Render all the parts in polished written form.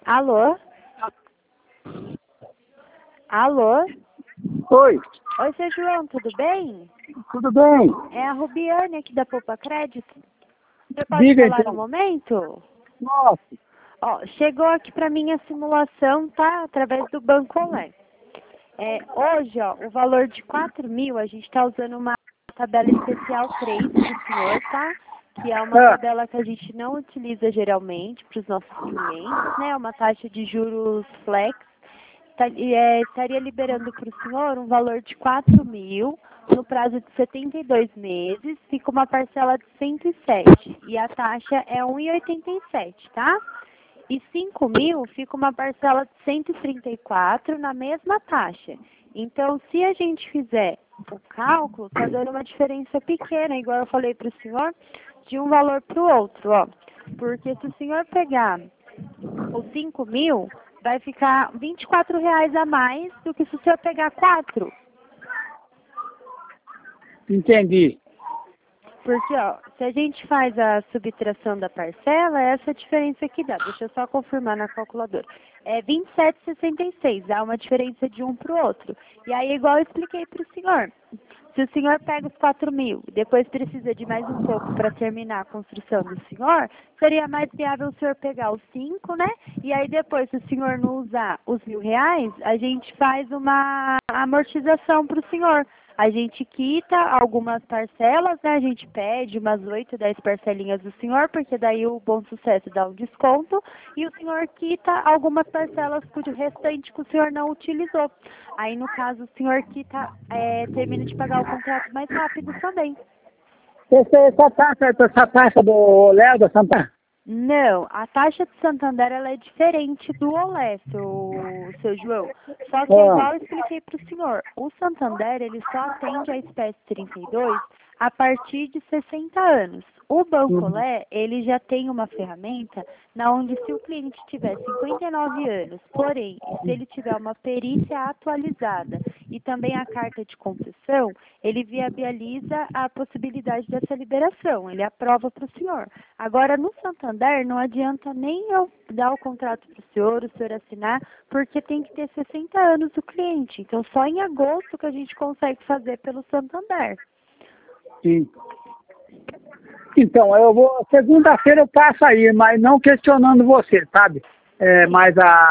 Alô? Alô? Oi, Oi, seu João, tudo bem? tudo bem? É a Rubiane aqui da Poupa Crédito. Você pode Diga falar no então. momento? Nossa, Ó, chegou aqui para mim a simulação, tá? Através do Banco Olé. Hoje, ó, o valor de 4.000, a gente está usando uma tabela especial 3 para o senhor, tá? Que é uma tabela que a gente não utiliza geralmente para os nossos clientes, né? Uma taxa de juros flex. Estaria liberando para o senhor um valor de 4.000 no prazo de 72 meses, fica uma parcela de 107 e a taxa é 1,87, tá? E 5.000 fica uma parcela de 134 na mesma taxa. Então, se a gente fizer o cálculo, tá dando uma diferença pequena, igual eu falei para o senhor, de um valor para o outro, ó. Porque se o senhor pegar os 5.000, vai ficar R$ 24 a mais do que se o senhor pegar 4. entendi. Porque, ó, se a gente faz a subtração da parcela, é essa diferença que dá. Deixa eu só confirmar na calculadora. É 27,66. Dá uma diferença de um para o outro. E aí, igual eu expliquei para o senhor. Se o senhor pega os 4.000 e depois precisa de mais um pouco para terminar a construção do senhor, seria mais viável o senhor pegar os 5, né? E aí depois, se o senhor não usar os R$ 1.000, a gente faz uma amortização para o senhor. A gente quita algumas parcelas, né? A gente pede umas 8, 10 parcelinhas do senhor, porque daí o Bom Sucesso dá um desconto, e o senhor quita algumas parcelas por restante que o senhor não utilizou. Aí, no caso, o senhor quita, termina de pagar o contrato mais rápido também. Essa taxa do Léo da Santa? Não, a taxa de Santander ela é diferente do Olé, seu João. Só que é igual eu expliquei para o senhor. O Santander ele só atende a espécie 32 a partir de 60 anos. O Banco Olé, ele já tem uma ferramenta na onde se o cliente tiver 59 anos, porém, se ele tiver uma perícia atualizada e também a carta de concessão, ele viabiliza a possibilidade dessa liberação, ele aprova para o senhor. Agora, no Santander, não adianta nem eu dar o contrato para o senhor assinar, porque tem que ter 60 anos do cliente. Então, só em agosto que a gente consegue fazer pelo Santander. Sim. Então, eu vou. Segunda-feira eu passo aí, mas não questionando você, sabe? Mas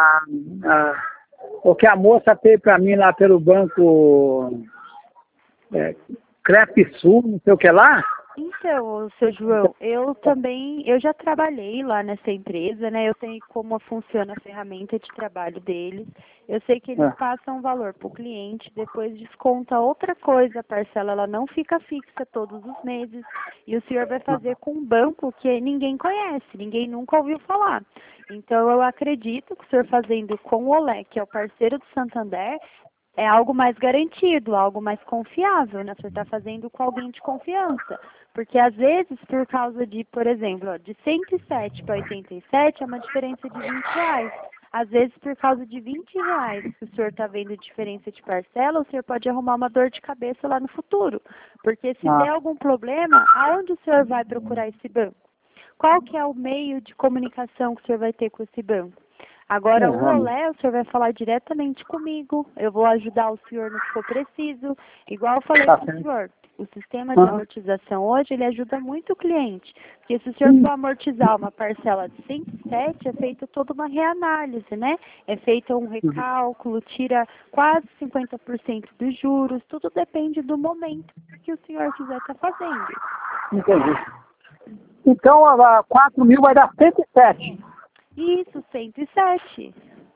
o que a moça fez para mim lá pelo banco Crepesul, não sei o que lá. Então, seu João, eu já trabalhei lá nessa empresa, né? Eu sei como funciona a ferramenta de trabalho deles. Eu sei que eles passam um valor para o cliente, depois desconta outra coisa, a parcela ela não fica fixa todos os meses. E o senhor vai fazer com um banco que ninguém conhece, ninguém nunca ouviu falar. Então, eu acredito que o senhor fazendo com o Olé, que é o parceiro do Santander, é algo mais garantido, algo mais confiável, né? Você está fazendo com alguém de confiança. Porque às vezes, por causa de, por exemplo, ó, de 107 para 87 é uma diferença de R$ 20. Às vezes, por causa de R$ 20 que o senhor está vendo diferença de parcela, o senhor pode arrumar uma dor de cabeça lá no futuro. Porque se der algum problema, aonde o senhor vai procurar esse banco? Qual que é o meio de comunicação que o senhor vai ter com esse banco? Agora, o Olé, o senhor vai falar diretamente comigo, eu vou ajudar o senhor no que for preciso. Igual eu falei para o senhor, o sistema de amortização hoje, ele ajuda muito o cliente. Porque se o senhor for amortizar uma parcela de 107, é feita toda uma reanálise, né? É feito um recálculo, tira quase 50% dos juros, tudo depende do momento que o senhor quiser estar fazendo. Entendi. Então, 4.000 vai dar 107. Isso, 107.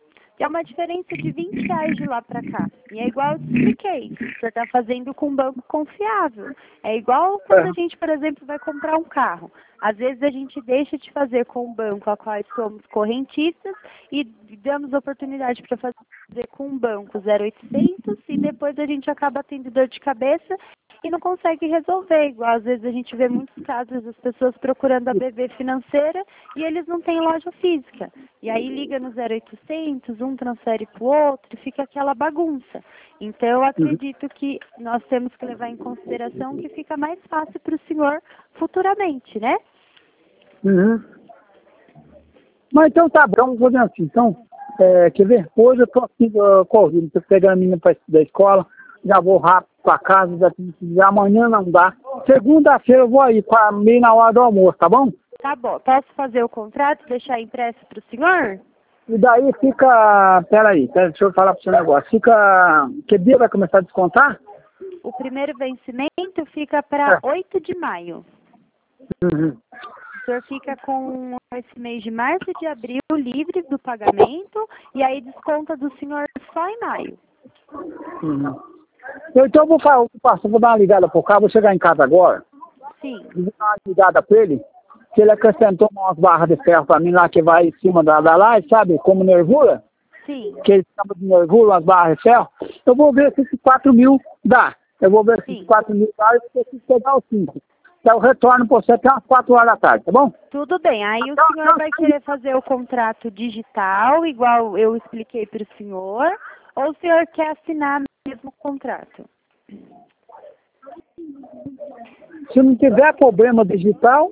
É uma diferença de R$ 20 de lá para cá. E é igual eu te expliquei. Você está fazendo com um banco confiável. É igual quando a gente, por exemplo, vai comprar um carro. Às vezes a gente deixa de fazer com um banco a qual somos correntistas e damos oportunidade para fazer com um banco 0800 e depois a gente acaba tendo dor de cabeça e não consegue resolver. Igual às vezes a gente vê muitos casos das pessoas procurando a BB financeira e eles não têm loja física. E aí liga no 0800, um transfere para o outro e fica aquela bagunça. Então eu acredito que nós temos que levar em consideração que fica mais fácil para o senhor futuramente, né? Mas então tá bom, vamos fazer assim. Então, quer ver? Hoje eu tô aqui correndo, tô pegando a menina da escola, já vou rápido pra casa, já amanhã não dá. Segunda-feira eu vou aí, meio na hora do almoço, tá bom? Tá bom. Posso fazer o contrato e deixar impresso pro senhor? E daí fica, peraí, deixa eu falar pro seu negócio. Que dia vai começar a descontar? O primeiro vencimento fica para 8 de maio. Uhum. O senhor fica com esse mês de março e de abril livre do pagamento e aí desconta do senhor só em maio. Uhum. Então eu vou dar uma ligada pro cara, vou chegar em casa agora. Sim. Vou dar uma ligada pra ele, que ele acrescentou umas barras de ferro pra mim lá que vai em cima da laje, sabe? Como nervura. Sim. Que ele chama de nervura, umas barras de ferro. Eu vou ver se esses 4 mil dá. Eu vou ver se esses 4 mil dá e eu preciso pegar os 5. Então eu retorno pra você até umas 4 horas da tarde, tá bom? Tudo bem. Aí o senhor vai querer fazer o contrato digital, igual eu expliquei para o senhor, ou o senhor quer assinar mesmo o contrato? Se não tiver problema digital,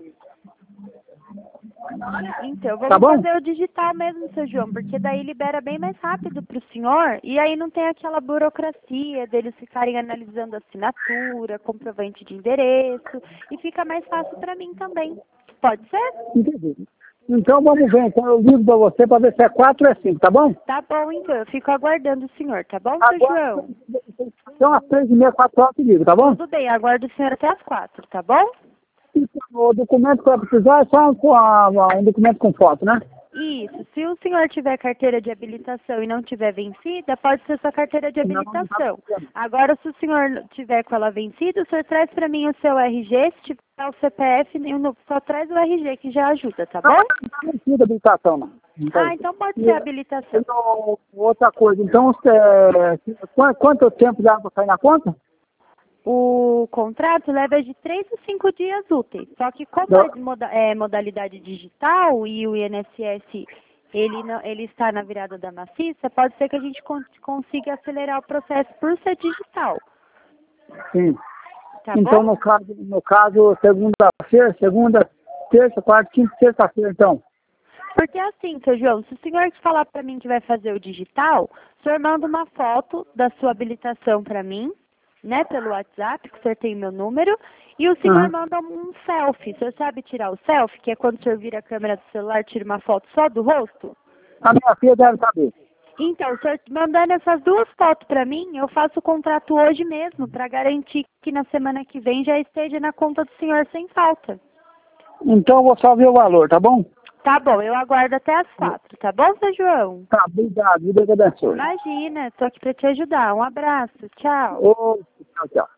Então, tá vamos bom? fazer o digital mesmo, seu João, porque daí libera bem mais rápido para o senhor e aí não tem aquela burocracia deles ficarem analisando assinatura, comprovante de endereço e fica mais fácil para mim também. Pode ser? Entendi. Então vamos ver, então eu ligo pra você pra ver se é 4 ou é 5, tá bom? Tá bom, então. Eu fico aguardando o senhor, tá bom, seu Agora, João? então às 3h30, 4 horas eu te ligo, tá bom? Tudo bem, aguardo o senhor até as 4, tá bom? O documento que vai precisar é só um documento com foto, né? Isso. Se o senhor tiver carteira de habilitação e não tiver vencida, pode ser sua carteira de habilitação. Agora, se o senhor tiver com ela vencida, o senhor traz para mim o seu RG, se tiver o CPF, só traz o RG que já ajuda, tá bom? Não precisa de habilitação, não. Ah, então pode ser habilitação. Então, outra coisa, então, quanto tempo dá pra sair na conta? O contrato leva de 3 a 5 dias úteis. Só que como é modalidade digital e o INSS ele está na virada da maciça, pode ser que a gente consiga acelerar o processo por ser digital. Sim. Tá Então, bom? no caso, segunda, terça, quarta, quinta, sexta-feira, então. Porque assim, seu João, se o senhor falar para mim que vai fazer o digital, o senhor manda uma foto da sua habilitação para mim, né, pelo WhatsApp, que o senhor tem meu número, e o senhor manda um selfie. O senhor sabe tirar o selfie, que é quando o senhor vira a câmera do celular, tira uma foto só do rosto? A minha filha deve saber. Então, o senhor mandando essas 2 fotos para mim, eu faço o contrato hoje mesmo, para garantir que na semana que vem já esteja na conta do senhor sem falta. Então, eu vou só ver o valor, tá bom? Tá bom, eu aguardo até as 4, tá bom, seu João? Tá, obrigado. Deus abençoe. Imagina, tô aqui para te ajudar. Um abraço, tchau. Ô, tchau, tchau.